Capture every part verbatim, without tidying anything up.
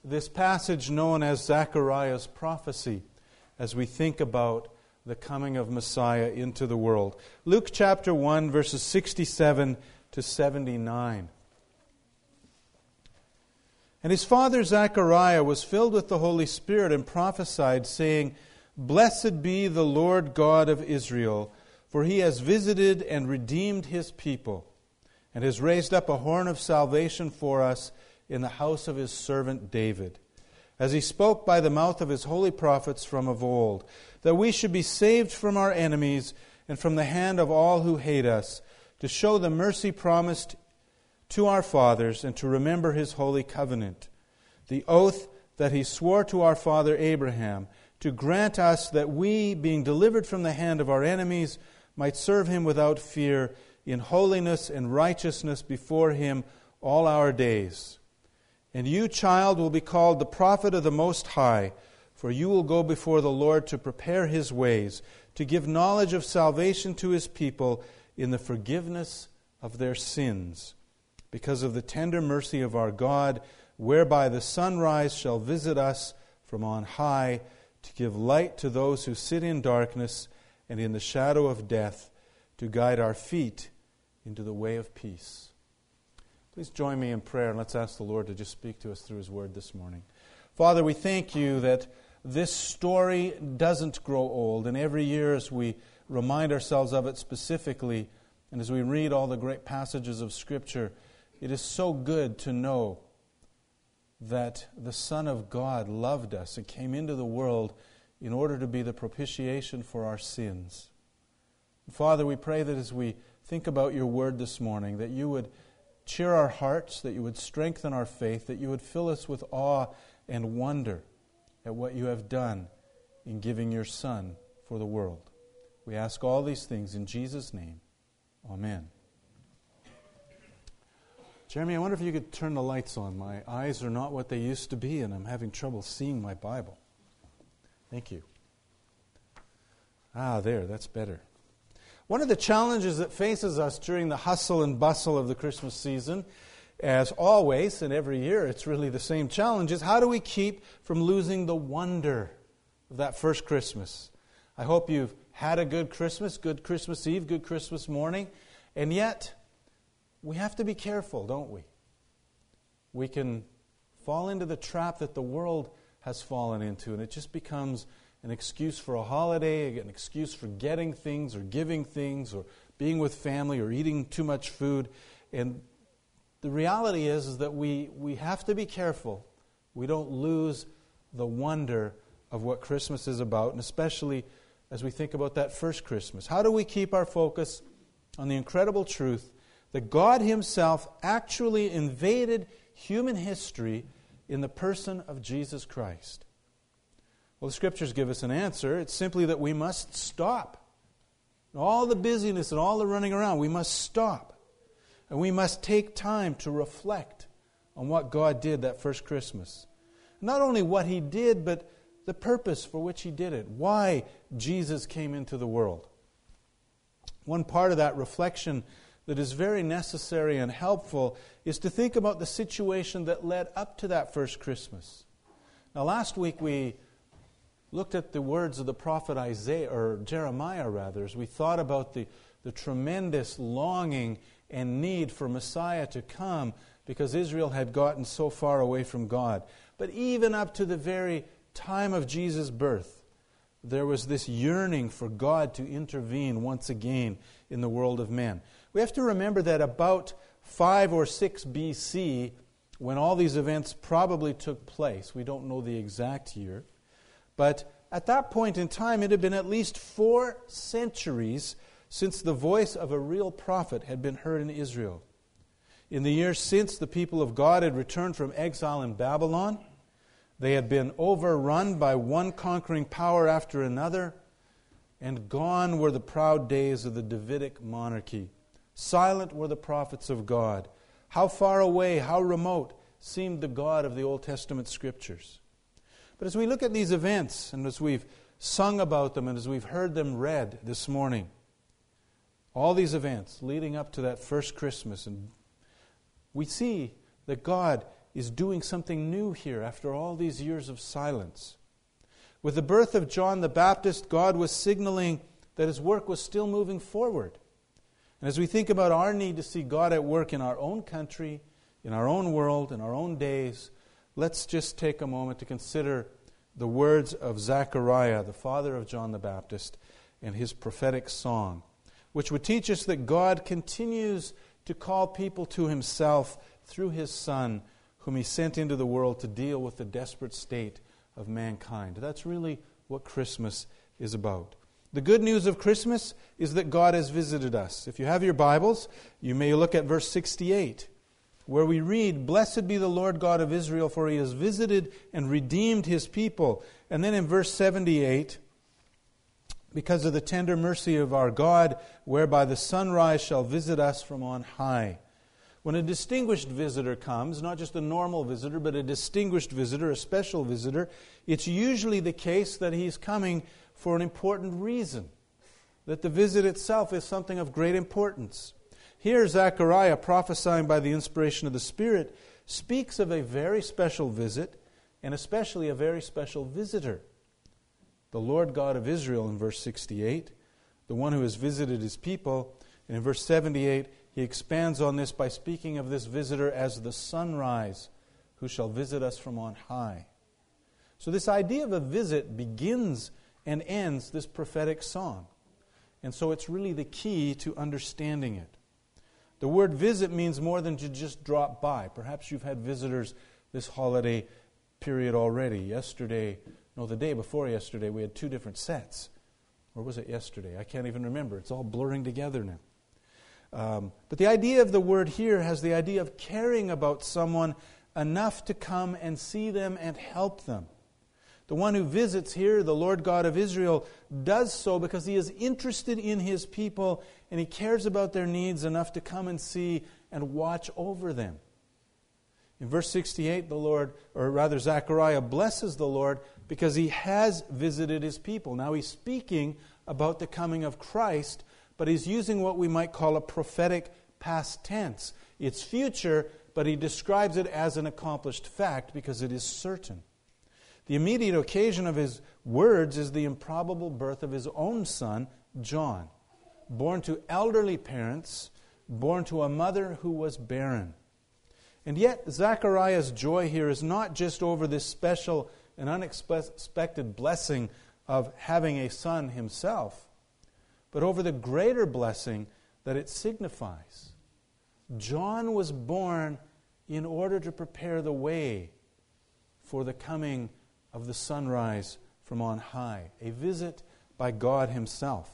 this passage known as Zechariah's prophecy as we think about the coming of Messiah into the world. Luke chapter one, verses sixty-seven to seventy-nine. And his father Zechariah was filled with the Holy Spirit and prophesied, saying, Blessed be the Lord God of Israel, for he has visited and redeemed his people, and has raised up a horn of salvation for us in the house of his servant David, as he spoke by the mouth of his holy prophets from of old, that we should be saved from our enemies and from the hand of all who hate us, to show the mercy promised to our fathers, and to remember his holy covenant, the oath that he swore to our father Abraham, to grant us that we, being delivered from the hand of our enemies, might serve him without fear, in holiness and righteousness before him all our days. And you, child, will be called the prophet of the Most High, for you will go before the Lord to prepare his ways, to give knowledge of salvation to his people in the forgiveness of their sins, because of the tender mercy of our God, whereby the sunrise shall visit us from on high, to give light to those who sit in darkness and in the shadow of death, to guide our feet into the way of peace. Please join me in prayer, and let's ask the Lord to just speak to us through his word this morning. Father, we thank you that this story doesn't grow old, and every year as we remind ourselves of it specifically, and as we read all the great passages of Scripture, it is so good to know that the Son of God loved us and came into the world in order to be the propitiation for our sins. Father, we pray that as we think about your word this morning, that you would cheer our hearts, that you would strengthen our faith, that you would fill us with awe and wonder at what you have done in giving your Son for the world. We ask all these things in Jesus' name. Amen. Jeremy, I wonder if you could turn the lights on. My eyes are not what they used to be, and I'm having trouble seeing my Bible. Thank you. Ah, there, that's better. One of the challenges that faces us during the hustle and bustle of the Christmas season, as always, and every year it's really the same challenge, is how do we keep from losing the wonder of that first Christmas? I hope you've had a good Christmas, good Christmas Eve, good Christmas morning, and yet we have to be careful, don't we? We can fall into the trap that the world has fallen into, and it just becomes an excuse for a holiday, an excuse for getting things or giving things or being with family or eating too much food. And the reality is, is that we, we have to be careful we don't lose the wonder of what Christmas is about, and especially as we think about that first Christmas. How do we keep our focus on the incredible truth that God himself actually invaded human history in the person of Jesus Christ? Well, the Scriptures give us an answer. It's simply that we must stop. All the busyness and all the running around, we must stop. And we must take time to reflect on what God did that first Christmas. Not only what he did, but the purpose for which he did it. Why Jesus came into the world. One part of that reflection that is very necessary and helpful is to think about the situation that led up to that first Christmas. Now, last week we looked at the words of the prophet Isaiah, or Jeremiah rather, as we thought about the, the tremendous longing and need for Messiah to come because Israel had gotten so far away from God. But even up to the very time of Jesus' birth, there was this yearning for God to intervene once again in the world of men. We have to remember that about five or six B C, when all these events probably took place, we don't know the exact year, but at that point in time, it had been at least four centuries since the voice of a real prophet had been heard in Israel. In the years since the people of God had returned from exile in Babylon, they had been overrun by one conquering power after another, and gone were the proud days of the Davidic monarchy. Silent were the prophets of God. How far away, how remote seemed the God of the Old Testament Scriptures. But as we look at these events, and as we've sung about them, and as we've heard them read this morning, all these events leading up to that first Christmas, and we see that God is doing something new here after all these years of silence. With the birth of John the Baptist, God was signaling that His work was still moving forward. And as we think about our need to see God at work in our own country, in our own world, in our own days, let's just take a moment to consider the words of Zechariah, the father of John the Baptist, and his prophetic song, which would teach us that God continues to call people to Himself through His Son, whom He sent into the world to deal with the desperate state of mankind. That's really what Christmas is about. The good news of Christmas is that God has visited us. If you have your Bibles, you may look at verse sixty-eight, where we read, "Blessed be the Lord God of Israel, for He has visited and redeemed His people." And then in verse seventy-eight, "Because of the tender mercy of our God, whereby the sunrise shall visit us from on high." When a distinguished visitor comes, not just a normal visitor, but a distinguished visitor, a special visitor, it's usually the case that he's coming for an important reason, that the visit itself is something of great importance. Here, Zechariah, prophesying by the inspiration of the Spirit, speaks of a very special visit, and especially a very special visitor. The Lord God of Israel in verse sixty-eight, the one who has visited His people. And in verse seventy-eight, he expands on this by speaking of this visitor as the sunrise, who shall visit us from on high. So this idea of a visit begins and ends this prophetic song. And so it's really the key to understanding it. The word visit means more than to just drop by. Perhaps you've had visitors this holiday period already. Yesterday, no, the day before yesterday, we had two different sets. Or was it yesterday? I can't even remember. It's all blurring together now. Um, but the idea of the word here has the idea of caring about someone enough to come and see them and help them. The one who visits here, the Lord God of Israel, does so because He is interested in His people and He cares about their needs enough to come and see and watch over them. In verse sixty-eight, the Lord, or rather Zechariah, blesses the Lord because He has visited His people. Now he's speaking about the coming of Christ, but he's using what we might call a prophetic past tense. It's future, but he describes it as an accomplished fact because it is certain. The immediate occasion of his words is the improbable birth of his own son, John, born to elderly parents, born to a mother who was barren. And yet, Zechariah's joy here is not just over this special and unexpected blessing of having a son himself, but over the greater blessing that it signifies. John was born in order to prepare the way for the coming of the sunrise from on high, a visit by God Himself.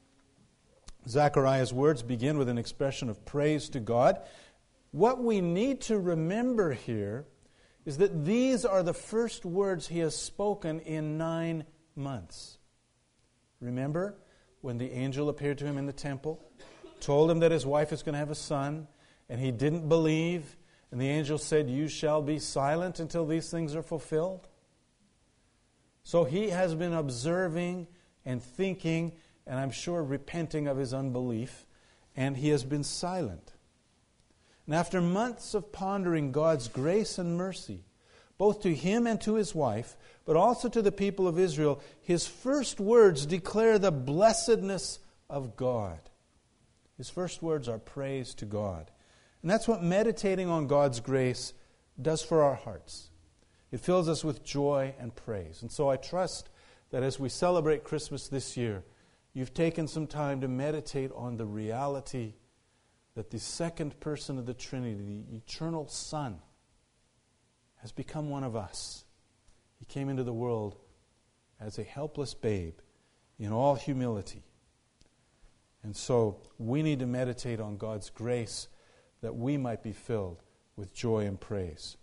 Zechariah's words begin with an expression of praise to God. What we need to remember here is that these are the first words he has spoken in nine months. Remember when the angel appeared to him in the temple, told him that his wife is going to have a son, and he didn't believe, and the angel said, "You shall be silent until these things are fulfilled"? So he has been observing and thinking, and I'm sure repenting of his unbelief, and he has been silent. And after months of pondering God's grace and mercy, both to him and to his wife, but also to the people of Israel, his first words declare the blessedness of God. His first words are praise to God. And that's what meditating on God's grace does for our hearts. It fills us with joy and praise. And so I trust that as we celebrate Christmas this year, you've taken some time to meditate on the reality that the second person of the Trinity, the eternal Son, has become one of us. He came into the world as a helpless babe in all humility. And so we need to meditate on God's grace that we might be filled with joy and praise.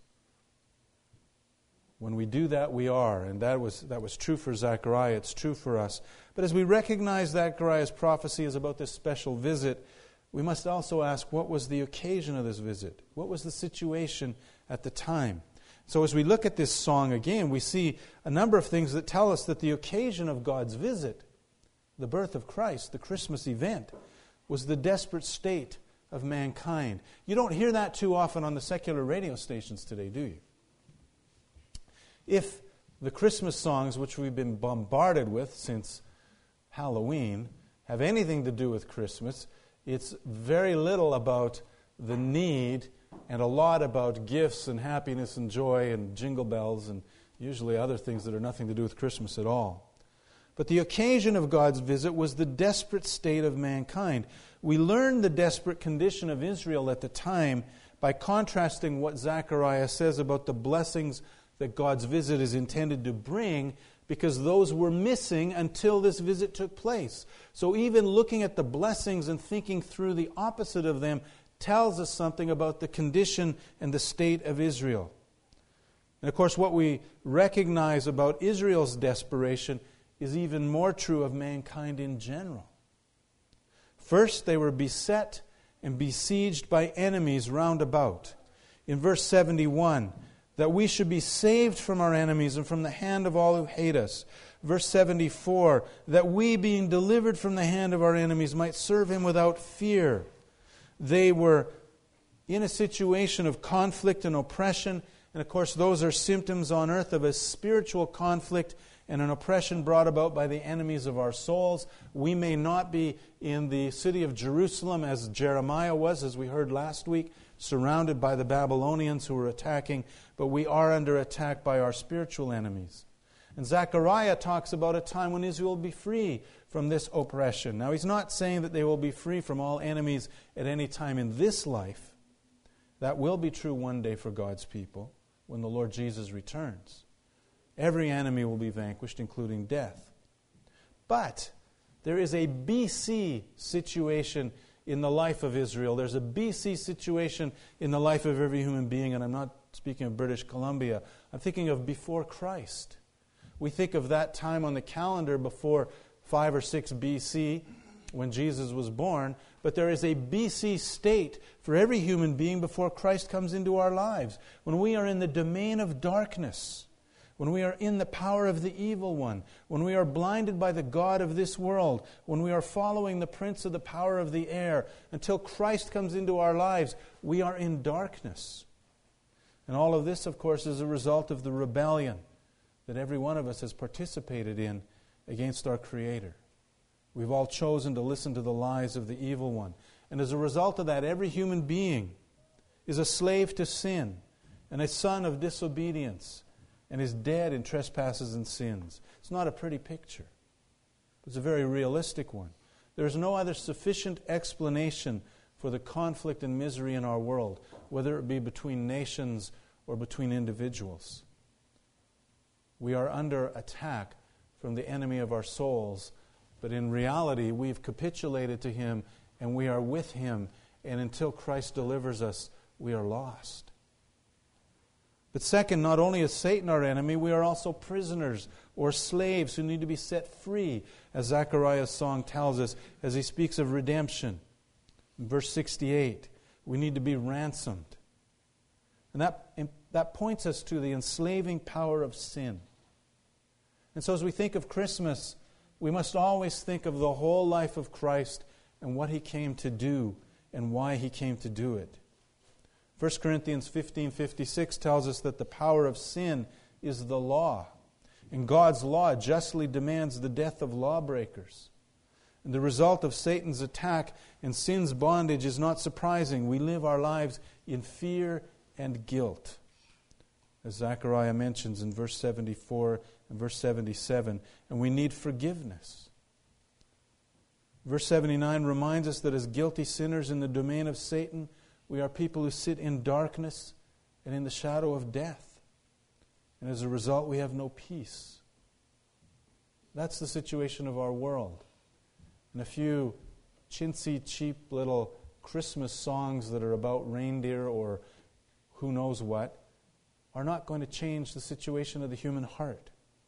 When we do that, we are, and that was that was true for Zechariah, it's true for us. But as we recognize Zechariah's prophecy is about this special visit, we must also ask, what was the occasion of this visit? What was the situation at the time? So as we look at this song again, we see a number of things that tell us that the occasion of God's visit, the birth of Christ, the Christmas event, was the desperate state of mankind. You don't hear that too often on the secular radio stations today, do you? If the Christmas songs, which we've been bombarded with since Halloween, have anything to do with Christmas, it's very little about the need and a lot about gifts and happiness and joy and jingle bells and usually other things that are nothing to do with Christmas at all. But the occasion of God's visit was the desperate state of mankind. We learn the desperate condition of Israel at the time by contrasting what Zechariah says about the blessings that God's visit is intended to bring, because those were missing until this visit took place. So even looking at the blessings and thinking through the opposite of them tells us something about the condition and the state of Israel. And of course, what we recognize about Israel's desperation is even more true of mankind in general. First, they were beset and besieged by enemies round about. In verse seventy-one, that we should be saved from our enemies and from the hand of all who hate us. Verse seventy-four, that we, being delivered from the hand of our enemies, might serve Him without fear. They were in a situation of conflict and oppression, and of course those are symptoms on earth of a spiritual conflict and an oppression brought about by the enemies of our souls. We may not be in the city of Jerusalem as Jeremiah was, as we heard last week, surrounded by the Babylonians who were attacking, but we are under attack by our spiritual enemies. And Zechariah talks about a time when Israel will be free from this oppression. Now, he's not saying that they will be free from all enemies at any time in this life. That will be true one day for God's people when the Lord Jesus returns. Every enemy will be vanquished, including death. But there is a B C situation in the life of Israel. There's a B C situation in the life of every human being, and I'm not speaking of British Columbia. I'm thinking of before Christ. We think of that time on the calendar before five or six B C when Jesus was born, but there is a B C state for every human being before Christ comes into our lives, when we are in the domain of darkness, when we are in the power of the evil one, when we are blinded by the god of this world, when we are following the prince of the power of the air. Until Christ comes into our lives, we are in darkness. And all of this, of course, is a result of the rebellion that every one of us has participated in against our Creator. We've all chosen to listen to the lies of the evil one. And as a result of that, every human being is a slave to sin and a son of disobedience, and is dead in trespasses and sins. It's not a pretty picture. It's a very realistic one. There is no other sufficient explanation for the conflict and misery in our world, whether it be between nations or between individuals. We are under attack from the enemy of our souls, but in reality, we've capitulated to him and we are with him, and until Christ delivers us, we are lost. But second, not only is Satan our enemy, we are also prisoners or slaves who need to be set free, as Zechariah's song tells us as he speaks of redemption. In verse sixty-eight, we need to be ransomed. And that, that points us to the enslaving power of sin. And so as we think of Christmas, we must always think of the whole life of Christ and what He came to do and why He came to do it. First Corinthians fifteen fifty-six tells us that the power of sin is the law. And God's law justly demands the death of lawbreakers. And the result of Satan's attack and sin's bondage is not surprising. We live our lives in fear and guilt, as Zechariah mentions in verse seventy-four and verse seventy-seven. And we need forgiveness. Verse seventy-nine reminds us that as guilty sinners in the domain of Satan, we are people who sit in darkness and in the shadow of death. And as a result, we have no peace. That's the situation of our world. And a few chintzy, cheap little Christmas songs that are about reindeer or who knows what are not going to change the situation of the human heart.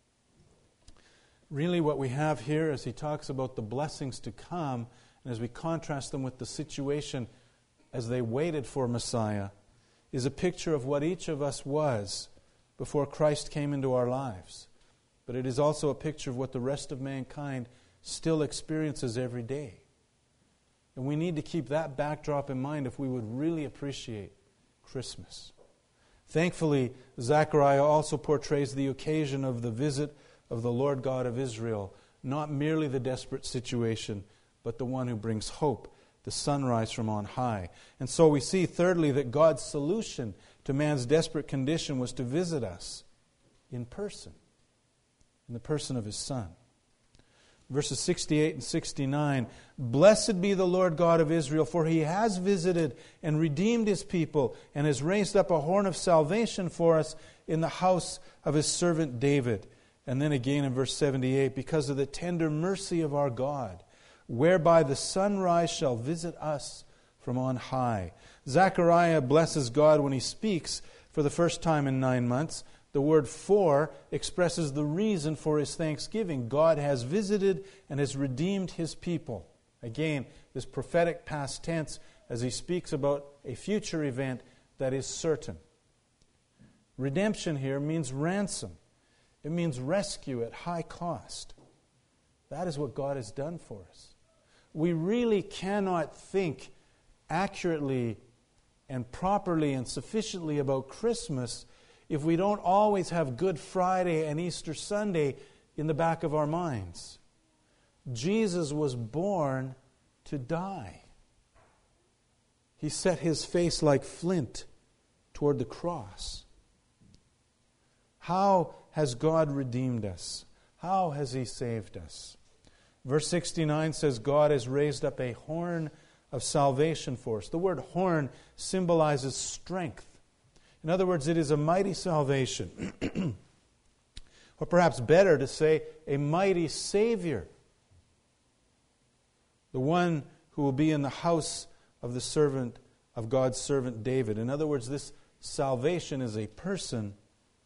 Really what we have here as he talks about the blessings to come, and as we contrast them with the situation as they waited for Messiah, is a picture of what each of us was before Christ came into our lives. But it is also a picture of what the rest of mankind still experiences every day. And we need to keep that backdrop in mind if we would really appreciate Christmas. Thankfully, Zechariah also portrays the occasion of the visit of the Lord God of Israel, not merely the desperate situation, but the one who brings hope, the sunrise from on high. And so we see, thirdly, that God's solution to man's desperate condition was to visit us in person, in the person of His Son. Verses sixty-eight and sixty-nine, "Blessed be the Lord God of Israel, for He has visited and redeemed His people, and has raised up a horn of salvation for us in the house of His servant David." And then again in verse seventy-eight, "Because of the tender mercy of our God, whereby the sunrise shall visit us from on high." Zechariah blesses God when he speaks for the first time in nine months. The word "for" expresses the reason for his thanksgiving. God has visited and has redeemed His people. Again, this prophetic past tense as he speaks about a future event that is certain. Redemption here means ransom. It means rescue at high cost. That is what God has done for us. We really cannot think accurately and properly and sufficiently about Christmas if we don't always have Good Friday and Easter Sunday in the back of our minds. Jesus was born to die. He set His face like flint toward the cross. How has God redeemed us? How has He saved us? Verse sixty-nine says, God has raised up a horn of salvation for us. The word horn symbolizes strength. In other words, it is a mighty salvation. Or perhaps better to say, a mighty Savior. The one who will be in the house of the servant of God's servant David. In other words, this salvation is a person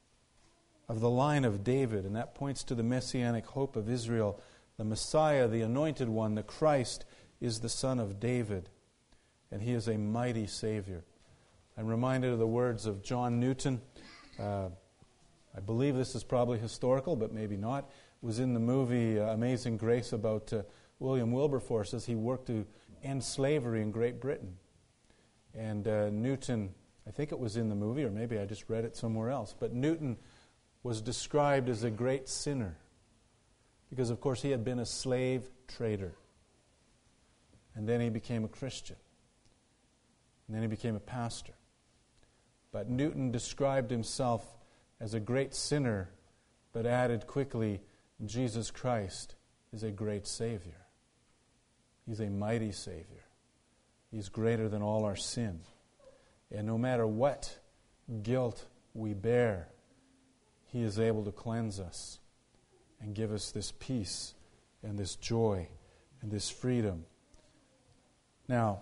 of the line of David, and that points to the messianic hope of Israel. The Messiah, the Anointed One, the Christ, is the Son of David, and He is a mighty Savior. I'm reminded of the words of John Newton. Uh, I believe this is probably historical, but maybe not. It was in the movie uh, Amazing Grace about uh, William Wilberforce as he worked to end slavery in Great Britain. And uh, Newton, I think it was in the movie, or maybe I just read it somewhere else, but Newton was described as a great sinner because, of course, he had been a slave trader. And then he became a Christian. And then he became a pastor. But Newton described himself as a great sinner, but added quickly, Jesus Christ is a great Savior. He's a mighty Savior. He's greater than all our sin. And no matter what guilt we bear, He is able to cleanse us and give us this peace and this joy and this freedom. Now,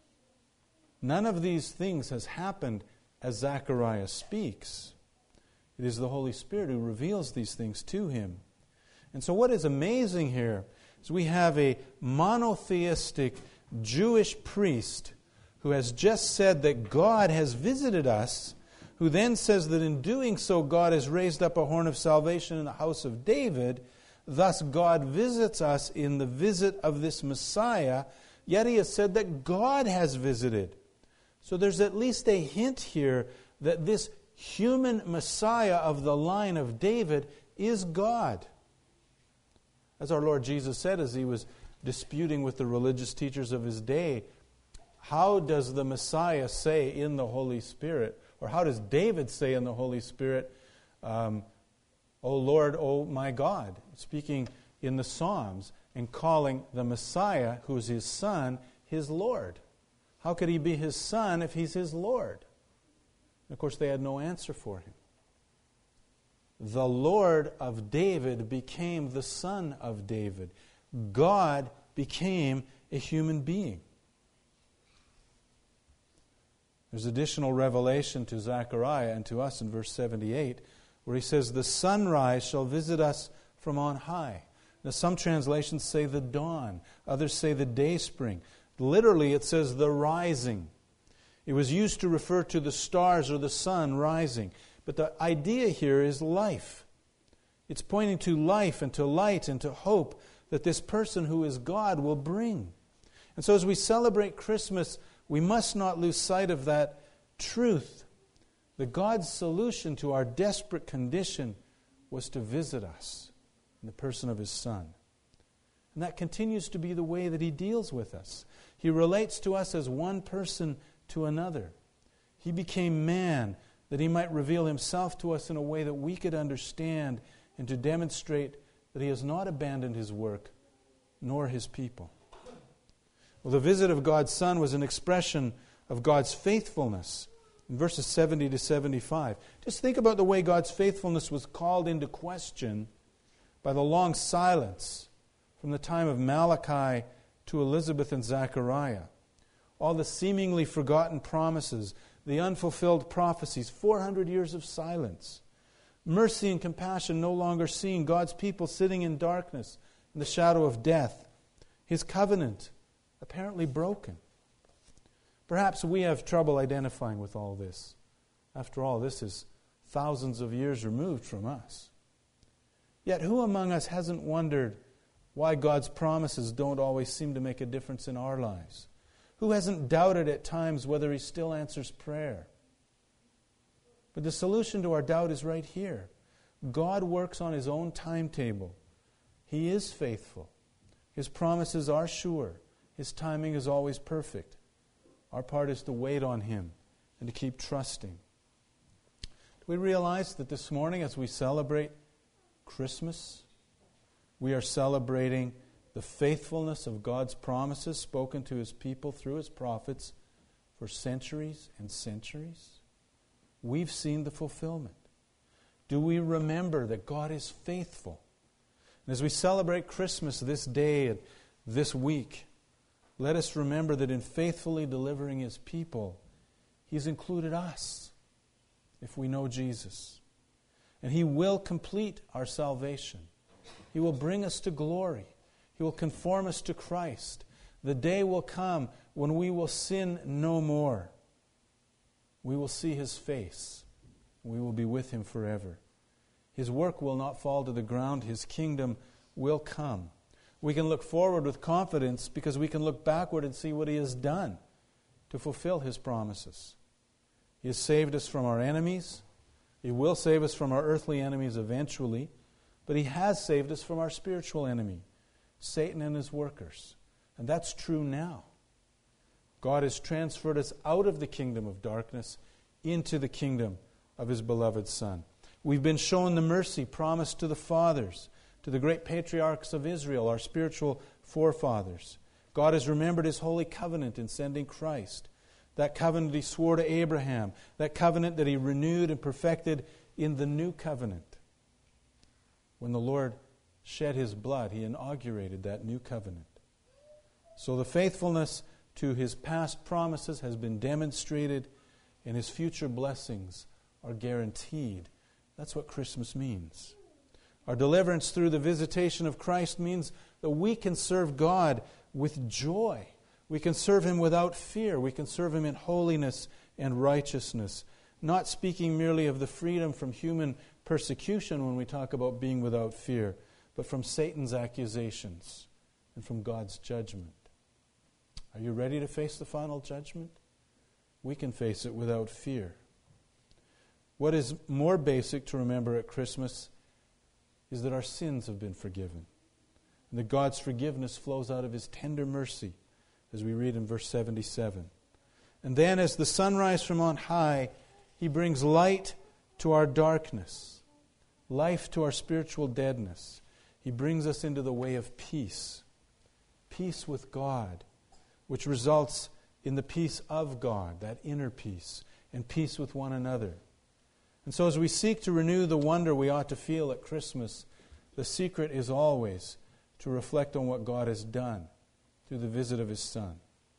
none of these things has happened as Zechariah speaks. It is the Holy Spirit who reveals these things to him. And so what is amazing here is we have a monotheistic Jewish priest who has just said that God has visited us, who then says that in doing so God has raised up a horn of salvation in the house of David. Thus God visits us in the visit of this Messiah, yet he has said that God has visited. So there's at least a hint here that this human Messiah of the line of David is God. As our Lord Jesus said as He was disputing with the religious teachers of His day, how does the Messiah say in the Holy Spirit, or how does David say in the Holy Spirit, um, O Lord, O my God, speaking in the Psalms and calling the Messiah, who is His Son, His Lord? How could He be His Son if He's His Lord? And of course, they had no answer for Him. The Lord of David became the Son of David. God became a human being. There's additional revelation to Zechariah and to us in verse seventy-eight, where he says, the sunrise shall visit us from on high. Now some translations say the dawn. Others say the dayspring. Literally it says the rising. It was used to refer to the stars or the sun rising. But the idea here is life. It's pointing to life and to light and to hope that this person who is God will bring. And so as we celebrate Christmas, we must not lose sight of that truth, that God's solution to our desperate condition was to visit us in the person of His Son. And that continues to be the way that He deals with us. He relates to us as one person to another. He became man that He might reveal Himself to us in a way that we could understand and to demonstrate that He has not abandoned His work nor His people. Well, the visit of God's Son was an expression of God's faithfulness in verses seventy to seventy-five. Just think about the way God's faithfulness was called into question by the long silence from the time of Malachi to Elizabeth and Zechariah. All the seemingly forgotten promises, the unfulfilled prophecies, four hundred years of silence. Mercy and compassion no longer seen, God's people sitting in darkness, in the shadow of death. His covenant apparently broken. Perhaps we have trouble identifying with all this. After all, this is thousands of years removed from us. Yet who among us hasn't wondered why God's promises don't always seem to make a difference in our lives? Who hasn't doubted at times whether He still answers prayer? But the solution to our doubt is right here. God works on His own timetable. He is faithful. His promises are sure. His timing is always perfect. Our part is to wait on Him and to keep trusting. Do we realize that this morning as we celebrate Christmas, we are celebrating the faithfulness of God's promises spoken to His people through His prophets for centuries and centuries? We've seen the fulfillment. Do we remember that God is faithful? And as we celebrate Christmas this day and this week, let us remember that in faithfully delivering His people, He's included us if we know Jesus. And He will complete our salvation. He will bring us to glory. He will conform us to Christ. The day will come when we will sin no more. We will see His face. We will be with Him forever. His work will not fall to the ground. His kingdom will come. We can look forward with confidence because we can look backward and see what He has done to fulfill His promises. He has saved us from our enemies. He will save us from our earthly enemies eventually. But He has saved us from our spiritual enemy, Satan and his workers. And that's true now. God has transferred us out of the kingdom of darkness into the kingdom of His beloved Son. We've been shown the mercy promised to the fathers, to the great patriarchs of Israel, our spiritual forefathers. God has remembered His holy covenant in sending Christ. That covenant He swore to Abraham. That covenant that He renewed and perfected in the new covenant. When the Lord shed His blood, He inaugurated that new covenant. So the faithfulness to His past promises has been demonstrated, and His future blessings are guaranteed. That's what Christmas means. Our deliverance through the visitation of Christ means that we can serve God with joy. We can serve Him without fear. We can serve Him in holiness and righteousness, not speaking merely of the freedom from human persecution when we talk about being without fear, but from Satan's accusations and from God's judgment. Are you ready to face the final judgment? We can face it without fear. What is more basic to remember at Christmas is that our sins have been forgiven, and that God's forgiveness flows out of His tender mercy, as we read in verse seventy-seven. And then as the sunrise from on high, He brings light to our darkness, life to our spiritual deadness. He brings us into the way of peace, peace with God, which results in the peace of God, that inner peace, and peace with one another. And so as we seek to renew the wonder we ought to feel at Christmas, the secret is always to reflect on what God has done through the visit of His Son.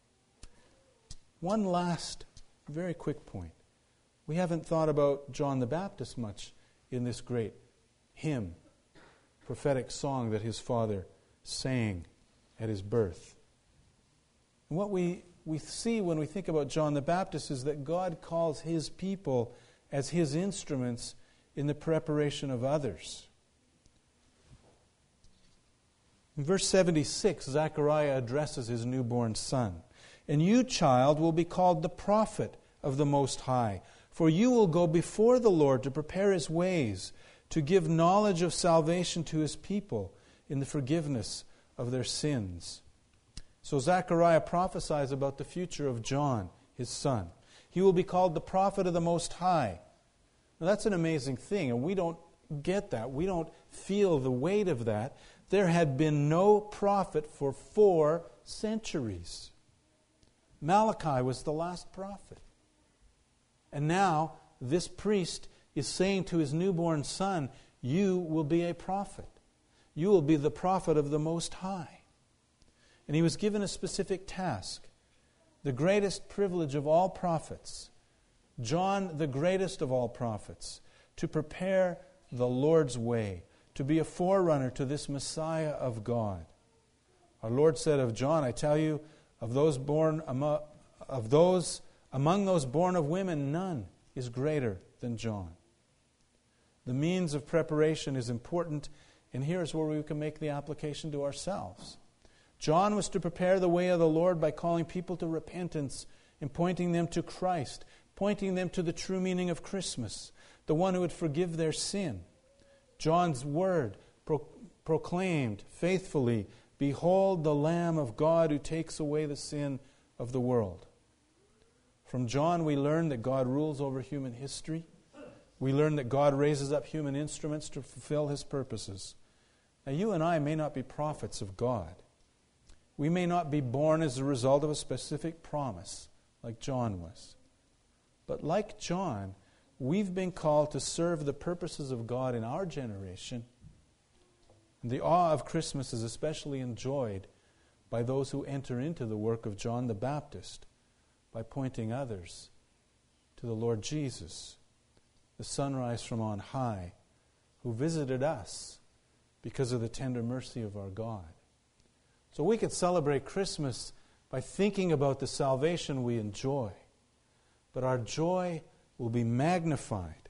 One last, very quick point. We haven't thought about John the Baptist much in this great hymn, prophetic song that his father sang at his birth. And what we, we see when we think about John the Baptist is that God calls His people as His instruments in the preparation of others. In verse seventy-six, Zechariah addresses his newborn son. And you, child, will be called the prophet of the Most High, for you will go before the Lord to prepare His ways, to give knowledge of salvation to His people in the forgiveness of their sins. So Zechariah prophesies about the future of John, his son. He will be called the prophet of the Most High. Now that's an amazing thing, and we don't get that. We don't feel the weight of that. There had been no prophet for four centuries. Malachi was the last prophet. And now this priest is saying to his newborn son, you will be a prophet. You will be the prophet of the Most High. And he was given a specific task, the greatest privilege of all prophets, John, the greatest of all prophets, to prepare the Lord's way, to be a forerunner to this Messiah of God. Our Lord said of John, I tell you, of those born among, of those among those born of women, none is greater than John. The means of preparation is important, and here's where we can make the application to ourselves. John was to prepare the way of the Lord by calling people to repentance and pointing them to Christ, pointing them to the true meaning of Christmas, the one who would forgive their sin. John's word pro- proclaimed faithfully, behold the Lamb of God who takes away the sin of the world. From John we learn that God rules over human history. We learn that God raises up human instruments to fulfill His purposes. Now you and I may not be prophets of God. We may not be born as a result of a specific promise, like John was. But like John, we've been called to serve the purposes of God in our generation. And the awe of Christmas is especially enjoyed by those who enter into the work of John the Baptist by pointing others to the Lord Jesus, the sunrise from on high, who visited us because of the tender mercy of our God. So we could celebrate Christmas by thinking about the salvation we enjoy, but our joy will be magnified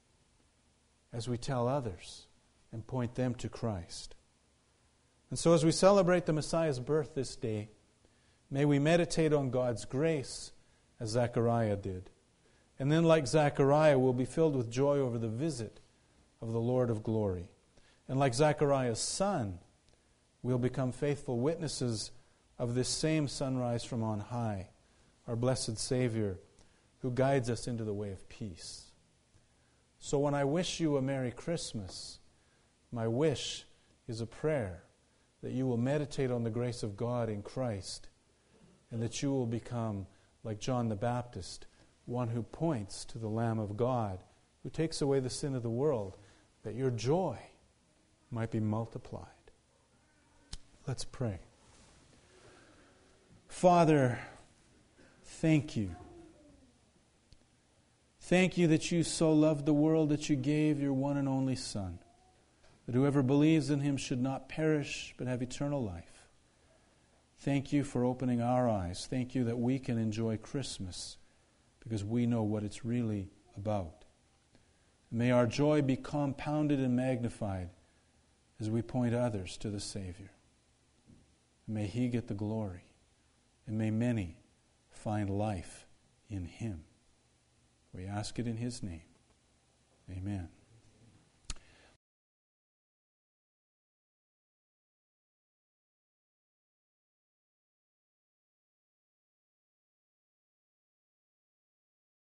as we tell others and point them to Christ. And so as we celebrate the Messiah's birth this day, may we meditate on God's grace as Zechariah did. And then like Zechariah, we'll be filled with joy over the visit of the Lord of glory. And like Zechariah's son, we'll become faithful witnesses of this same sunrise from on high, our blessed Savior, who guides us into the way of peace. So when I wish you a Merry Christmas, my wish is a prayer that you will meditate on the grace of God in Christ, and that you will become, like John the Baptist, one who points to the Lamb of God, who takes away the sin of the world, that your joy might be multiplied. Let's pray. Father, thank you. Thank you that you so loved the world that you gave your one and only Son, that whoever believes in Him should not perish but have eternal life. Thank you for opening our eyes. Thank you that we can enjoy Christmas because we know what it's really about. May our joy be compounded and magnified as we point others to the Savior. May He get the glory, and may many find life in Him. We ask it in His name. Amen.